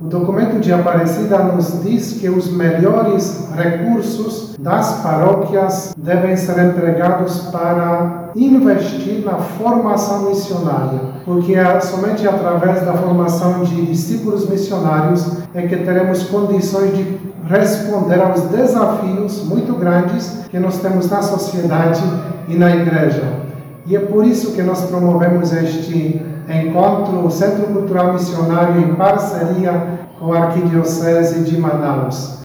O documento de Aparecida nos diz que os melhores recursos das paróquias devem ser empregados para investir na formação missionária, porque é somente através da formação de discípulos missionários é que teremos condições de responder aos desafios muito grandes que nós temos na sociedade e na igreja. E é por isso que nós promovemos este encontro, o Centro Cultural Missionário, em parceria com a Arquidiocese de Manaus.